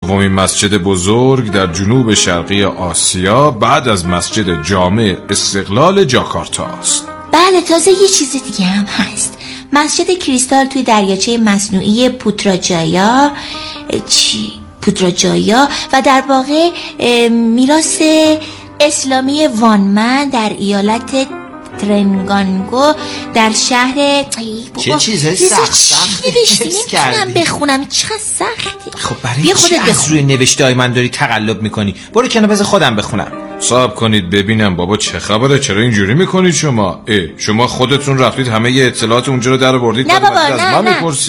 دومین مسجد بزرگ در جنوب شرقی آسیا بعد از مسجد جامع استقلال جاکارتا است. بله، تازه یه چیز دیگه هم هست. مسجد کریستال توی دریاچه مصنوعی پوتراجایا و در واقع میراث اسلامی وانمن در ایالت ترنگانگو در شهر چه چیزه سخت نمیتونم بخونم، چقدر سختی. خب برای چی از روی نوشته‌های من داری تقلب میکنی؟ برو کنار بذار خودم بخونم. صبر کنید ببینم بابا چه خبره، چرا اینجوری میکنید شما؟ شما خودتون رفتید همه ی اطلاعات اونجا رو در آوردید؟ نه بابا، نه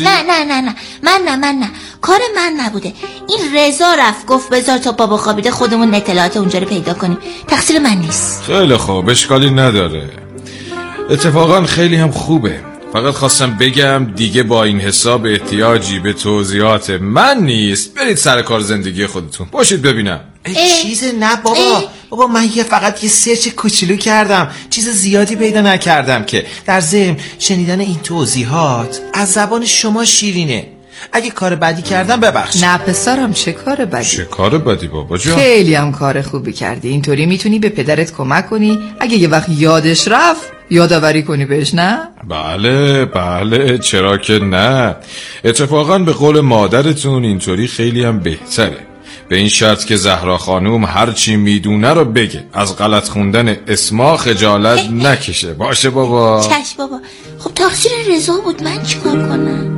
من کار من نبوده. این رضا رفت گفت بذار تا بابا خوابیده خودمون اطلاعات اونجا رو پیدا کنیم، تقصیر من نیست. خیلی خوب، اشکالی نداره، اتفاقا خیلی هم خوبه. فقط خواستم بگم دیگه با این حساب احتیاجی به توضیحات من نیست، برید سر کار زندگی خودتون باشید. ببینم چیز نه بابا من فقط یه سرچ کوچولو کردم، چیز زیادی پیدا نکردم که. در ضمن شنیدن این توضیحات از زبان شما شیرینه. اگه کار بدی کردم ببخشید. نه پسرم، چه کار بدی؟ چه کار بدی بابا جان؟ خیلی هم کار خوبی کردی. اینطوری میتونی به پدرت کمک کنی اگه یه وقت یادش رفت یادآوری کنی بهش، نه؟ بله چرا که نه. اتفاقا به قول مادرتون اینطوری خیلی هم بهتره، به این شرط که زهرا خانوم هرچی میدونه رو بگه، از غلط خوندن اسما خجالت نکشه. باشه بابا؟ چشم بابا. خب تقصیر رضا بود، من چیکار کنم؟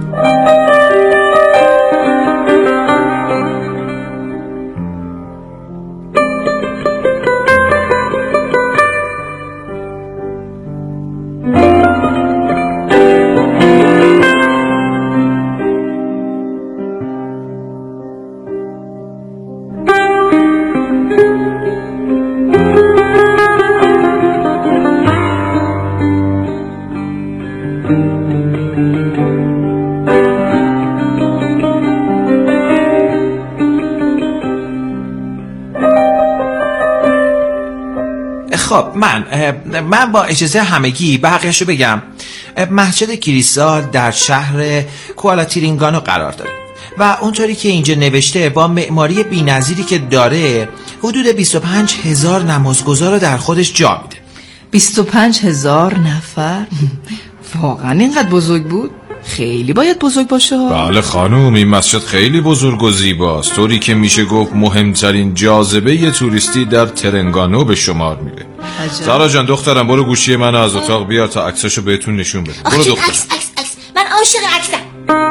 خب من با اجازه همگی بقیه‌شو بگم. مسجد کریستال در شهر کوالاتیرینگانو قرار داره و اونطوری که اینجا نوشته با معماری بی‌نظیری که داره حدود 25,000 نمازگزار رو در خودش جا میده. 25,000 نفر؟ واقعا اینقدر بزرگ بود؟ خیلی باید بزرگ باشه. بله خانوم، این مسجد خیلی بزرگ و زیباست، طوری که میشه گفت مهمترین جاذبه توریستی در ترنگانو به شمار میره. زهرا جان دخترم برو گوشی منو از اتاق بیار تا عکساشو بهتون نشون بده. برو دخترم. عکس من عاشق عکسم.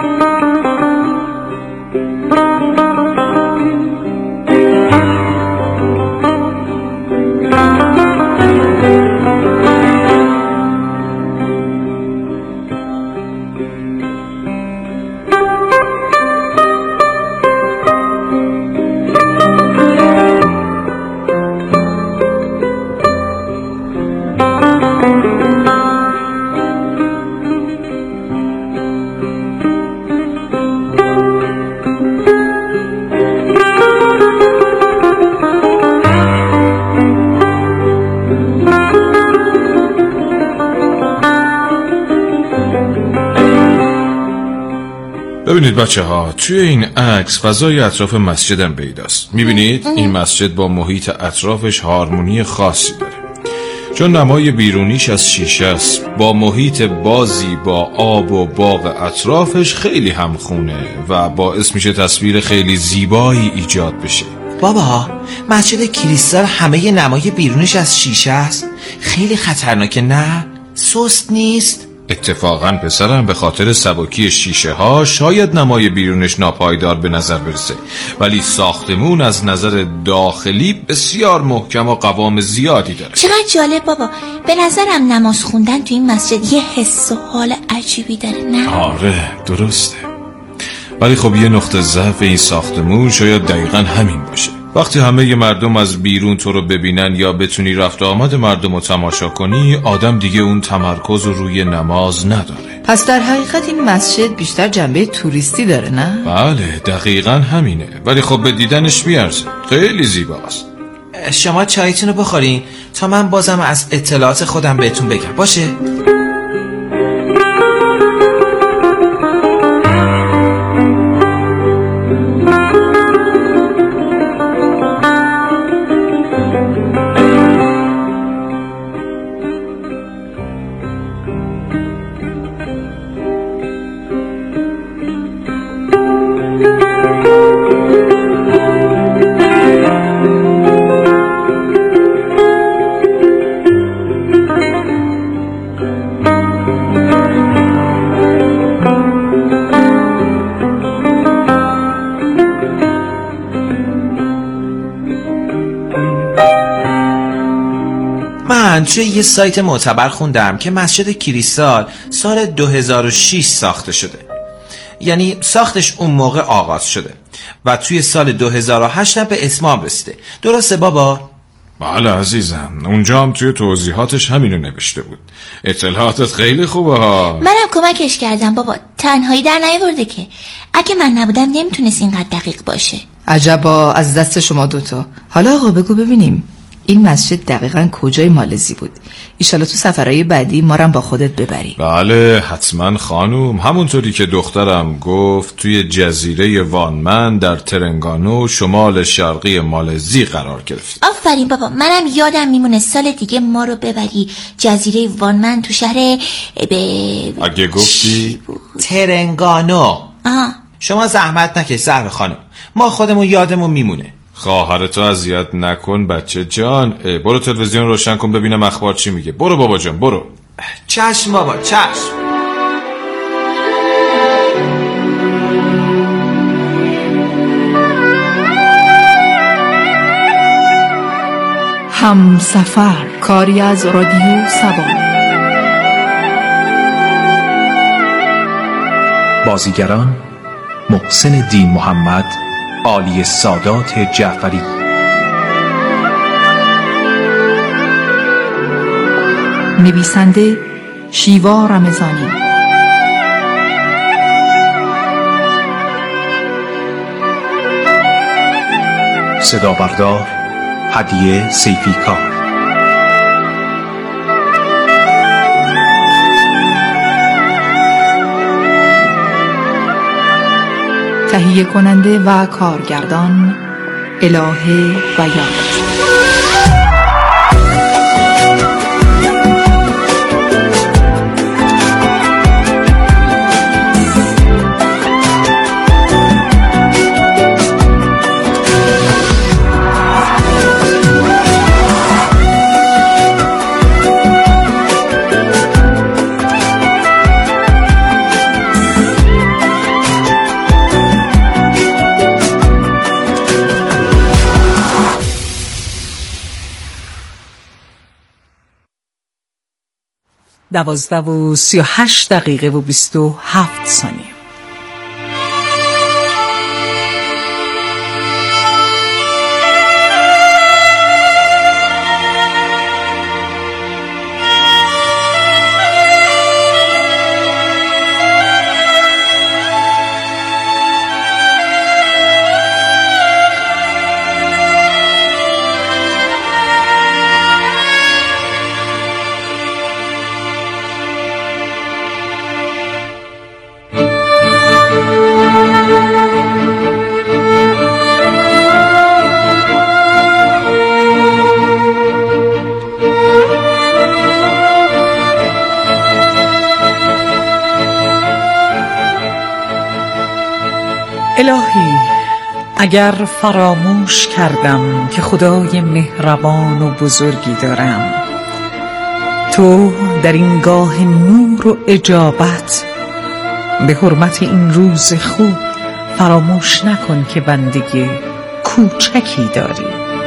ببینید بچه ها، توی این عکس فضای اطراف مسجدم پیداست. میبینید این مسجد با محیط اطرافش هارمونی خاصی داره، چون نمای بیرونیش از شیشه است، با محیط بازی با آب و باغ اطرافش خیلی همخونه و باعث میشه تصویر خیلی زیبایی ایجاد بشه. بابا مسجد کریستال همه نمای بیرونش از شیشه است، خیلی خطرناکه نه؟ سست نیست؟ اتفاقا پسرم به خاطر سبکی شیشه ها شاید نمای بیرونش ناپایدار به نظر برسه، ولی ساختمون از نظر داخلی بسیار محکم و قوام زیادی داره. چقدر جالب بابا. به نظرم نماز خوندن تو این مسجد یه حس و حال عجیبی داره، نه؟ آره درسته، ولی خب یه نقطه ضعف این ساختمون شاید دقیقا همین باشه. وقتی همه مردم از بیرون تو رو ببینن یا بتونی رفت آمد مردم رو تماشا کنی، آدم دیگه اون تمرکز رو روی نماز نداره. پس در حقیقت این مسجد بیشتر جنبه توریستی داره، نه؟ بله دقیقا همینه، ولی خب به دیدنش میارزه، خیلی زیباست. شما چایتون رو بخورین تا من بازم از اطلاعات خودم بهتون بگم، باشه؟ من توی یه سایت معتبر خوندم که مسجد کریستال سال 2006 ساخته شده، یعنی ساختش اون موقع آغاز شده و توی سال 2008 به اتمام رسیده. درسته بابا؟ بله عزیزم، اونجا هم توی توضیحاتش همینو نوشته بود. اطلاعاتت خیلی خوبه ها. منم کمکش کردم بابا، تنهایی در نیاورده که. اگه من نبودم نمیتونست اینقدر دقیق باشه. عجبا از دست شما دوتا. حالا آقا بگو ببینیم این مسجد دقیقاً کجای مالزی بود؟ ایشالا تو سفرهای بعدی ما رم با خودت ببری. بله حتما خانوم، همونطوری که دخترم گفت توی جزیره وانمن در ترنگانو شمال شرقی مالزی قرار گرفت. آفرین بابا، منم یادم میمونه سال دیگه ما رو ببری جزیره وانمن تو شهر اگه گفتی ترنگانو. شما زحمت نکش زهر خانم، ما خودمون یادمون میمونه. خواهرتو اذیت نکن بچه جان. برو تلویزیون روشن کن ببینم اخبار چی میگه. برو بابا جان برو. چشم بابا چشم. همسفر، کاری از رادیو سبا. بازیگران: محسن دین محمد، عالی سادات جعفری. نویسنده: شیوا رمضانی. صدا بردار: هدیه سیفیکار. تهیه کننده و کارگردان: الهه و یاد. دوازده و 38 دقیقه و 27 ثانیه. الهی، اگر فراموش کردم که خدای مهربان و بزرگی دارم، تو در این گاه نور و اجابت به حرمت این روز خوب فراموش نکن که بندگی کوچکی داری.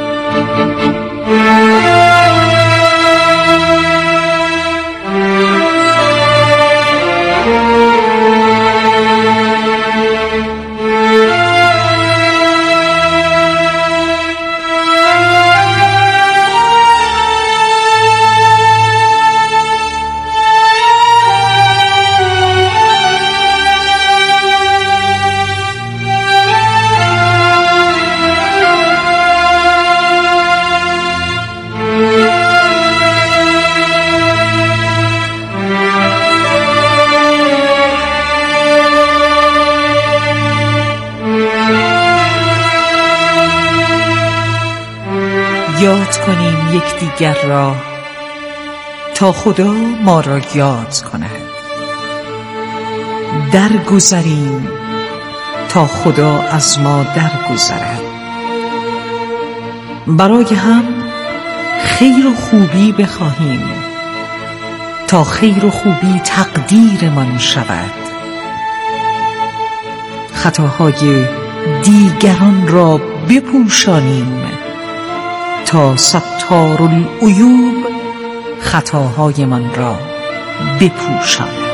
یاد کنیم یکدیگر را تا خدا ما را یاد کند، درگذریم تا خدا از ما درگذرد، برای هم خیر و خوبی بخواهیم تا خیر و خوبی تقدیرمان شود، خطاهای دیگران را بپوشانیم تا ستار العیوب خطاهایمان را بپوشاند.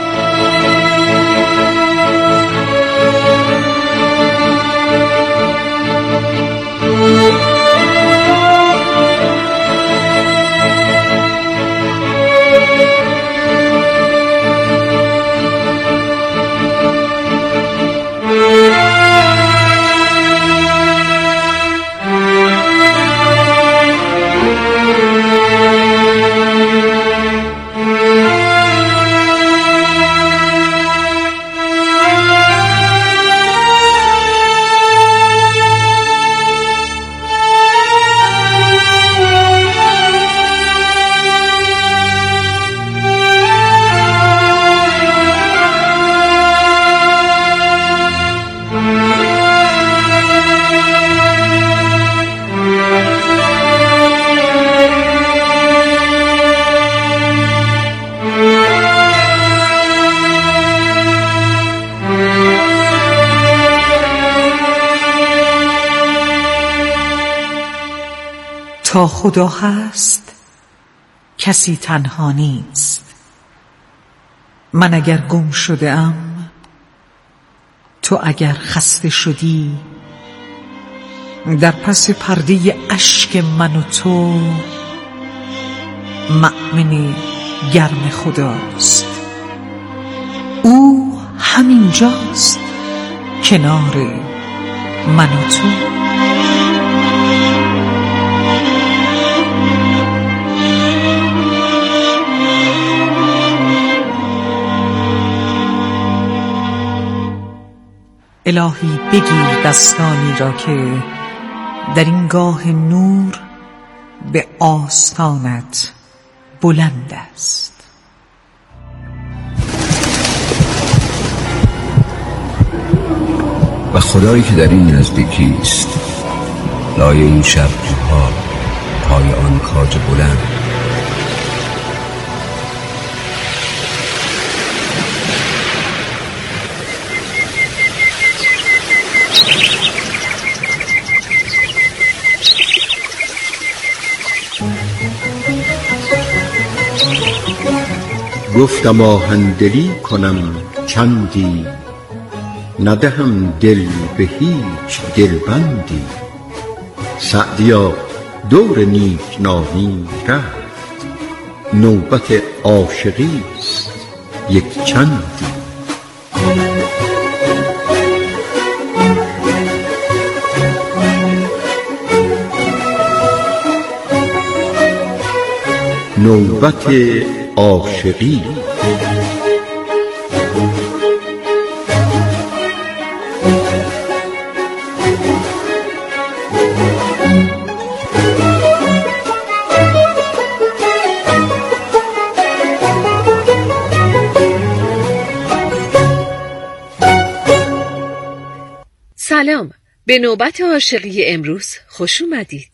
تا خدا هست کسی تنها نیست. من اگر گم شده ام، تو اگر خسته شدی، در پس پرده اشک من و تو مؤمن گرم خداست. او همینجاست کنار من و تو. الهی بگیر دستانی را که در این گاه نور به آستانت بلند است. و خدایی که در این نزدیکی است، لای این شبها پای آن کاج بلند. گفتم آهندلی کنم چندی، ندهم دل به هیچ دلبندی. سعدیا دور نیکنامی رفت، نوبت عاشقی است یک چندی. نوبت عاشقی. سلام، به نوبت عاشقی امروز خوش اومدید.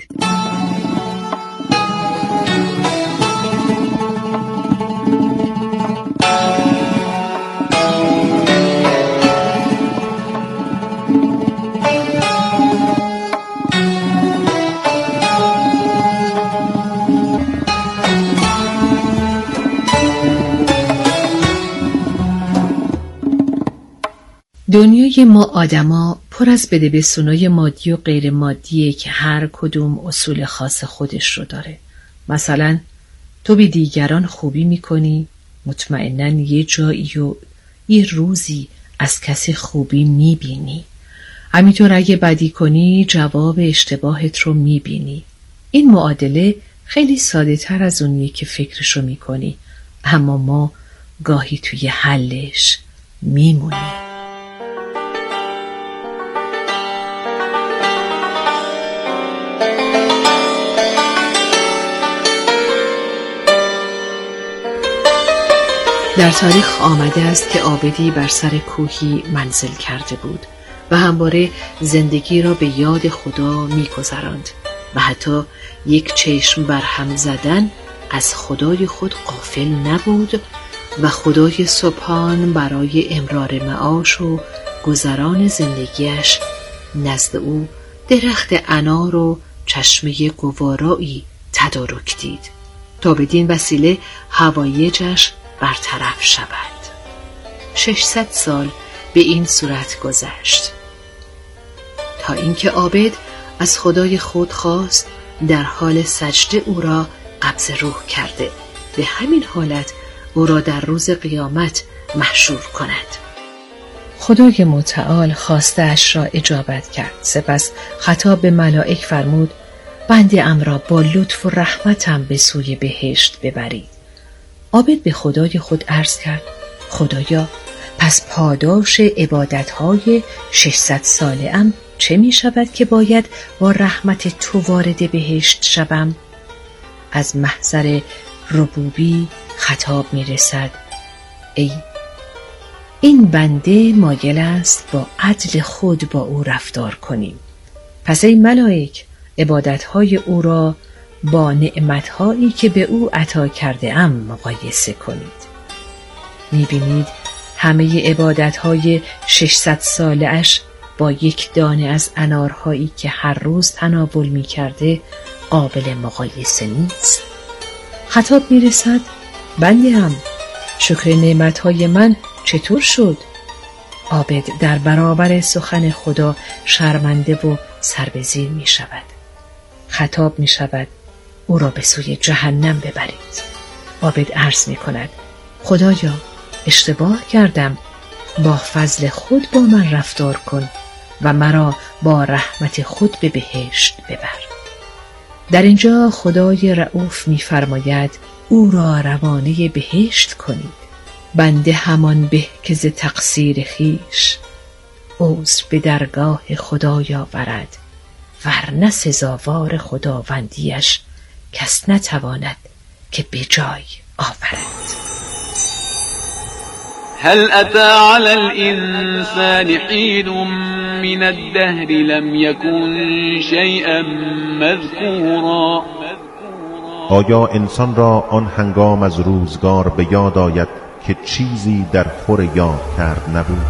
دنیای ما آدما پر از بدبستونای مادی و غیر مادیه که هر کدوم اصول خاص خودش رو داره. مثلا تو به دیگران خوبی میکنی، مطمئناً یه جایی و یه روزی از کسی خوبی میبینی. همینطور اگه بدی کنی جواب اشتباهت رو میبینی. این معادله خیلی ساده تر از اونیه که فکرشو میکنی، اما ما گاهی توی حلش میمونیم. در تاریخ آمده است که عابدی بر سر کوهی منزل کرده بود و همواره زندگی را به یاد خدا می‌گذراند و حتی یک چشم بر هم زدن از خدای خود غافل نبود و خدای سبحان برای امرار معاش و گذران زندگیش نزد او درخت انار و چشمه گوارایی تدارک دید. تا بدین وسیله هوایجش برطرف شود. 600 سال به این صورت گذشت تا اینکه عابد از خدای خود خواست در حال سجده او را قبض روح کرده، به همین حالت او را در روز قیامت محشور کند. خدای متعال خواسته‌اش را اجابت کرد. سپس خطاب به ملائک فرمود: بنده ام را با لطف و رحمتم به سوی بهشت ببرید. عابد به خدای خود عرض کرد: خدایا، پس پاداش عبادت‌های 600 ساله ام چه می شود که باید با رحمت تو وارد بهشت شوم؟ از محضر ربوبی خطاب می رسد: این بنده مایل است با عدل خود با او رفتار کنیم. پس ای ملائک، عبادتهای او را با نعمتهایی که به او عطا کرده ام مقایسه کنید. می بینید همه عبادتهای 600 ساله اش با یک دانه از انارهایی که هر روز تناول می کرده قابل مقایسه نیست. خطاب می رسد: بنده هم شکر نعمتهای من چطور شد؟ عابد در برابر سخن خدا شرمنده و سربزیر می شود. خطاب می شود: او را به سوی جهنم ببرید. عابد عرض می کند: خدایا، اشتباه کردم، با فضل خود با من رفتار کن و مرا با رحمت خود به بهشت ببر. در اینجا خدای رؤوف می فرماید او را روانه بهشت کنید. بنده همان به که ز تقصیر خویش عذر به درگاه خدای آورد، ورنه سزاوار خداوندیش کس نتواند که به جای آورد. هل أتى على الإنسان حين من الدهر لم يكن شيئا مذكورا. آیا انسان را آن هنگام از روزگار به یاد آید که چیزی در خور یاد کرد نبود؟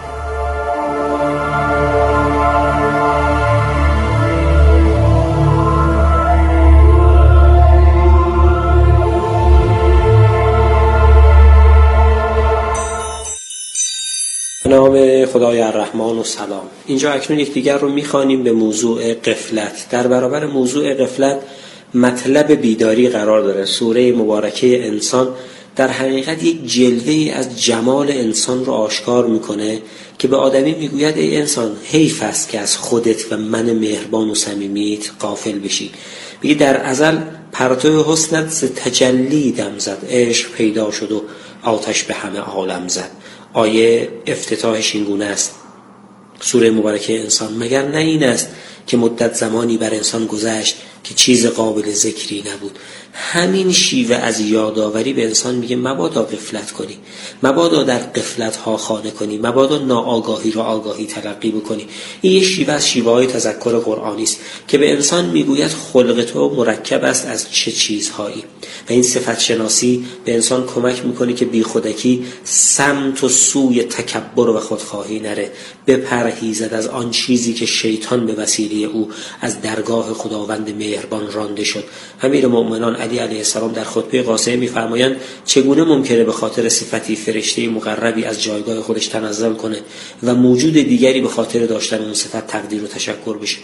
به نام خدای الرحمن و سلام. اینجا اکنون یکدیگر رو میخوانیم به موضوع غفلت. در برابر موضوع غفلت مطلب بیداری قرار داره. سوره مبارکه انسان در حقیقت یک جلوه‌ای از جمال انسان رو آشکار میکنه که به آدمی میگوید ای انسان، حیف است که از خودت و من مهربان و صمیمیت غافل بشی. میگه در ازل پرتو حسنت ز تجلی دم زد، عشق پیدا شد و آتش به همه عالم زد. آیه افتتاحش این گونه است: سوره مبارکه انسان، مگر نه این است که مدت زمانی بر انسان گذشت که چیز قابل ذکری نبود. همین شیوه از یادآوری به انسان میگه مبادا غفلت کنی، مبادا در غفلت ها خانه کنی، مبادا ناآگاهی را آگاهی تلقی بکنی. این یه شیوه از شیوه های تذکر قرآنی است که به انسان میگوید خلق تو مرکب است از چه چیزهایی، و این صفت شناسی به انسان کمک میکنه که بی خودکی سمت و سوی تکبر و خودخواهی نره، بپرهیزد از آن چیزی که شیطان به وسیله او از درگاه خداوند مهربان رانده شد. امیرالمؤمنان علی علیه السلام در خطبه قاصعه می‌فرمایند چگونه ممکنه به خاطر صفتی فرشته مقربی از جایگاه خودش تنزل کنه و موجود دیگری به خاطر داشتن اون صفت تقدیر و تشکر بشه؟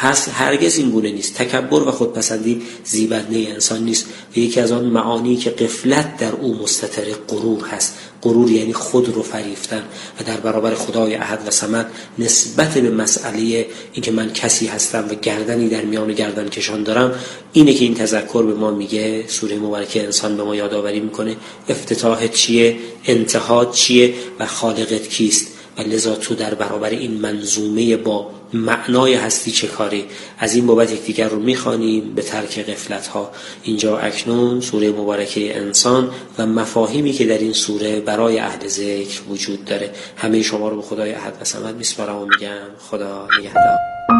هرگز این گونه نیست. تکبر و خودپسندی زیبدنه انسان نیست و یکی از آن معانی که غفلت در او مستتر غرور هست. غرور یعنی خود رو فریفتن و در برابر خدای احد و صمد نسبت به مسئله اینکه من کسی هستم و گردنی در میان گردن کشان دارم، اینه که این تذکر به ما میگه. سوره مبارکه انسان به ما یادآوری میکنه افتتاحت چیه، انتهات چیه و خالقت کیست، و لذا تو در برابر این منظومه با معنای هستی چه کاری. از این بابت یکدیگر رو میخوانیم به ترک غفلت ها. اینجا اکنون سوره مبارکه انسان و مفاهیمی که در این سوره برای اهل ذکر وجود داره. همه شما رو به خدای احد و صمد میسپارم و میگم خدا نگهدار.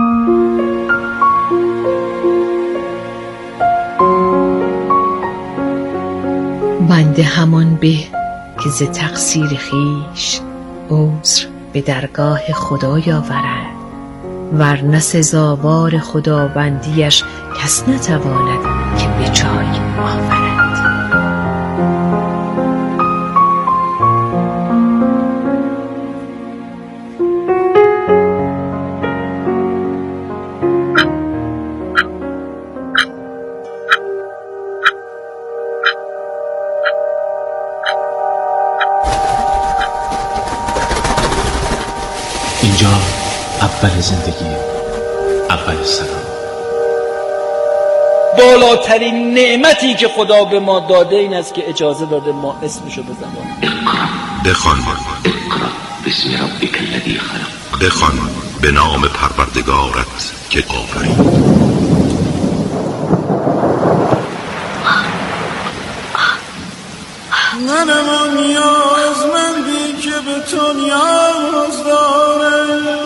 بنده همان به که ز تقصیر خویش عذر به درگاه خدای آورد، ورنه سزاوار خداوندیش کس نتواند که به جای آورد. اول زندگی، اول سلام. بالاترین نعمتی که خدا به ما داده این است که اجازه داده ما اسمشو بزنیم. بخوان بسم ربک الذی خلق. بخوان به نام پروردگارت که آفرید. منم نیازمندی که به تو نیاز دارم.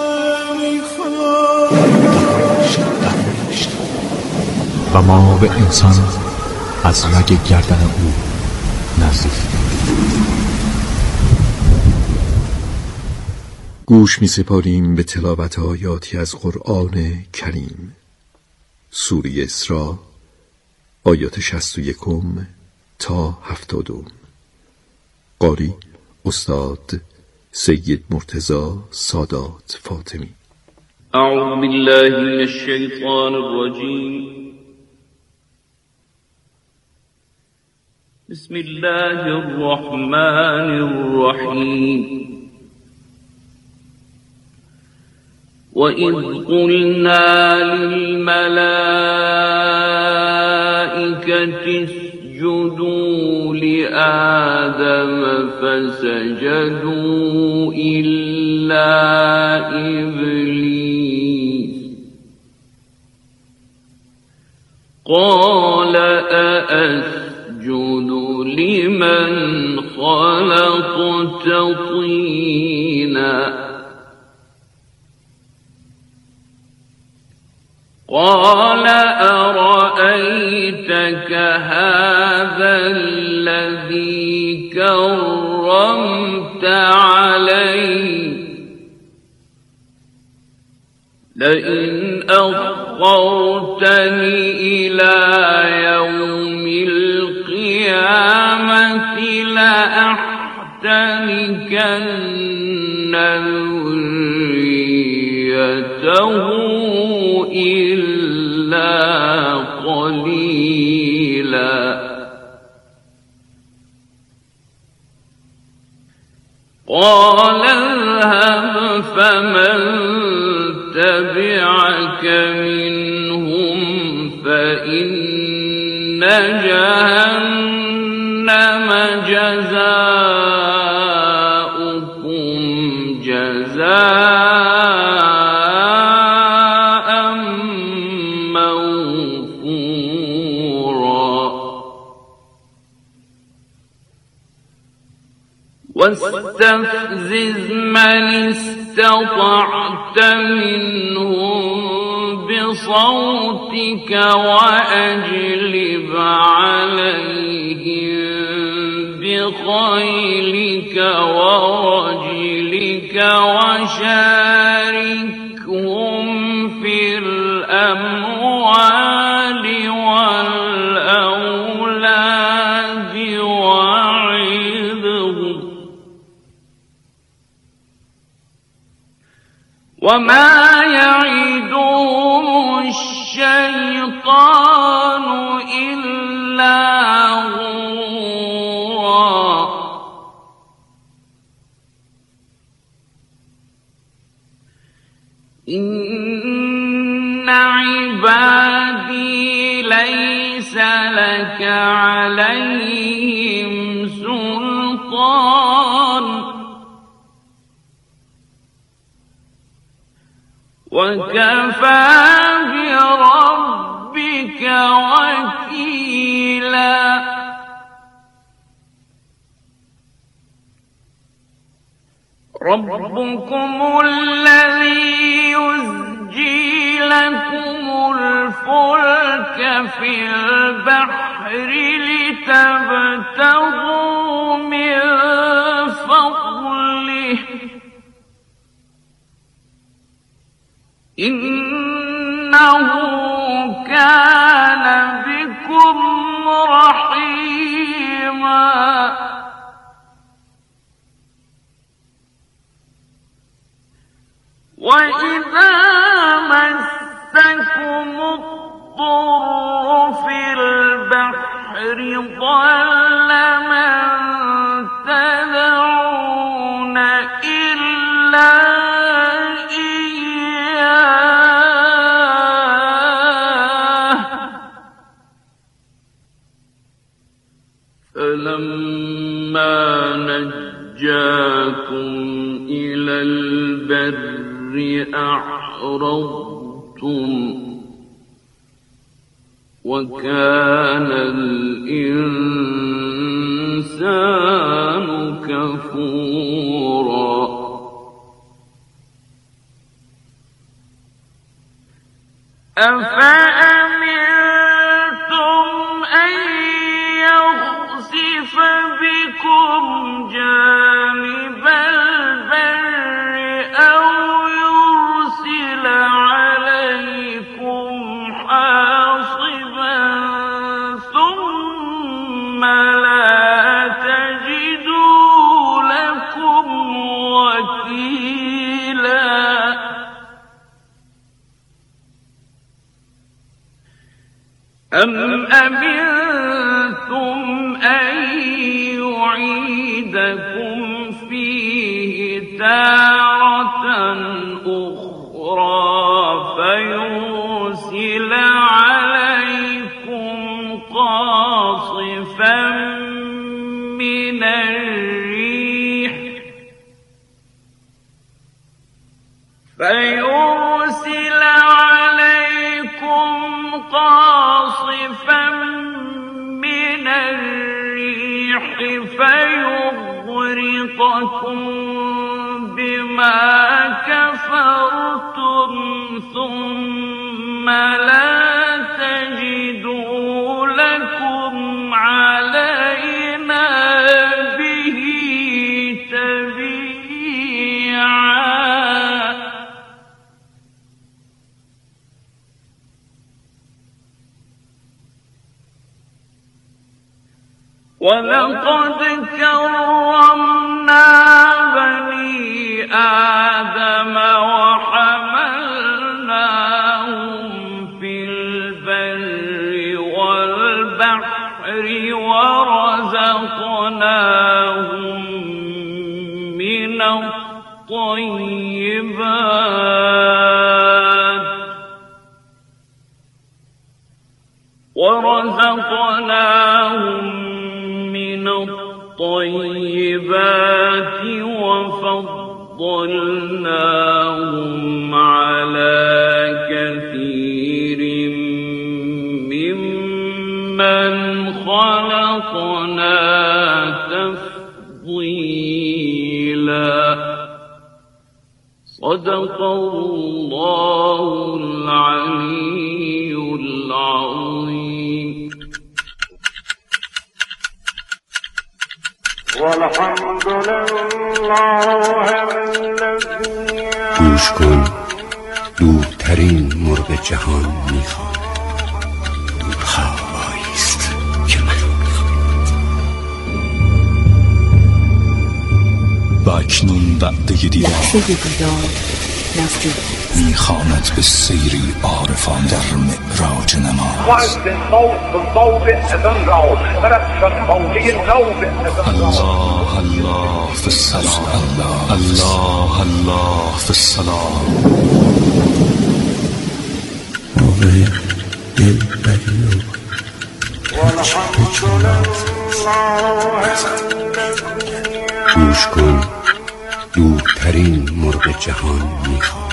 و ما به انسان از رگ گردن او نزدیک. گوش می سپاریم به تلاوت آیاتی از قرآن کریم. سوره اسراء آیات 61 تا 70. قاری استاد سید مرتضی سادات فاطمی. اعوذ بالله من الشیطان الرجیم. بسم الله الرحمن الرحیم. وَإِذْ قُلْنَا لِلْمَلَائِكَةِ اسْجُدُوا لِآدَمَ فَسَجَدُوا إِلَّا إِبْلِيسَ قَالَ أَأَسْجُدُ لِمَنْ خَلَقْتَ طِينًا قال أرأيتك هذا الذي كرمت علي لئن أخرتني إلى يوم القيامة لأحتنكن ذريته إلا قليلا قال اذهب فمن تبعك منهم فإن جهنم جزاؤكم جزاء موفورا واستفزز من استطعت منهم بصوتك وأجلب عليهم بخيلك ورجلك وشاركهم في الأموال والأولاد وعظهم وما يعدهم الشيطان إلا غرورا إن عبادي ليس لك عليهم سلطان وكفى بربك وكيلا ربكم الذي يزجي لكم الفلك في البحر لتبتغوا من فضله إنه كان بكم رحيما وإذا مسكم الضر في البحر ضل من تدعون إلا إياه فلما نجاكم إلى البر أعرضتم وكان الإنسان كفورا أفأمنتم أن يخسف بكم جانب البر أو يرسل عليكم حاصبا ثم لا تجدوا لكم وكيلا أم أمنتم أن يعيدكم فيه تارة أخرى فيرسل عليكم قاصفا من الريح فيغرقكم بما كفرتم ثم لا تجدوا لكم علينا به تبيعا ولقد كرمنا بني آدم وحملناهم في البر والبحر ورزقناهم من الطيبات وفضلناهم على كثير ممن خلقنا تفضيلا صدق الله العلي العظيم والحمد لله الذي گوش کن دورترین مرغ جهان میخواد هواییست که من و اکنون وعده دیدن میخواند به سیری عارفان در معراج نماز الله الله فی السلام الله الله فی السلام گوش کن دورترین مرغ جهان میخواد